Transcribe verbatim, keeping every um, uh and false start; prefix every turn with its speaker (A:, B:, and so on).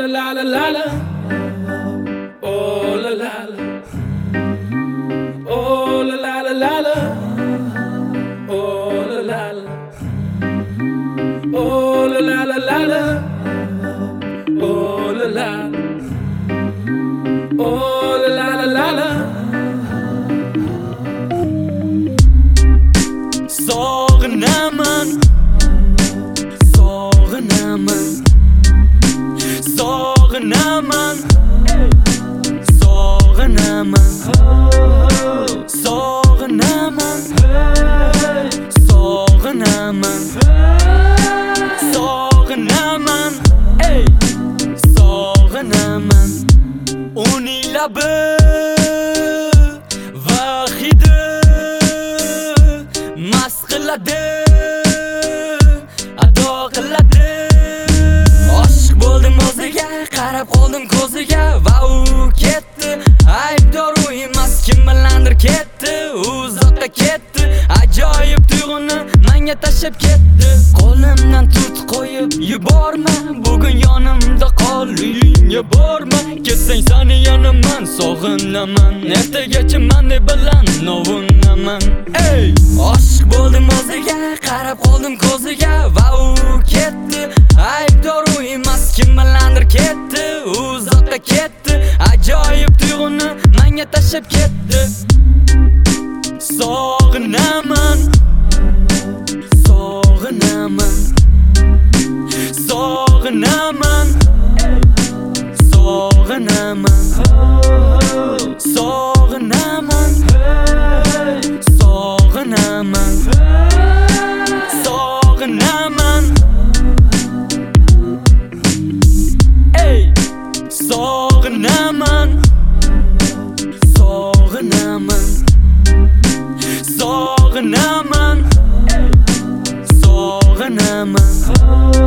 A: la la la la la. Oh la la la. Oh la la la la la. Oh la la la. Oh la la la la la. Oh la la. Oh la la la la la. Sog'inaman, sog'inaman, sog'inaman, sog'inaman, sog'inaman, sog'inaman, sog'inaman, sog'inaman. Uning labi vahidi mast qiladi, ado qiladi. Oshiq bo'ldim o'ziga, qarab qoldim ko'ziga va u ketdi. Aybdor u emas, kim bilandir ketdi, u uzoqqa ketdi. Ajoyib tuyg'uni menga tashlab ketdi. Qo'limdan tut qo'yib yuborma, bugun yonimda qol, uyingga borma. Ketsang seni yonaman, sog'inaman, ertagacha meni bilan novunaman. Ey, oshiq bo'ldim o'ziga, qarab qoldim ko'ziga va u ketdi. Aybdor u emas, kim bilandir ketdi, u uzoqqa ketdi. Ajoyib tuyg'uni menga tashlab ketdi. Sog'inaman, sog'inaman, sog'inaman, sog'inaman, sog'inaman, sog'inaman, sog'inaman, ey, sog'inaman, sog'inaman, sog'inaman, sog'inaman.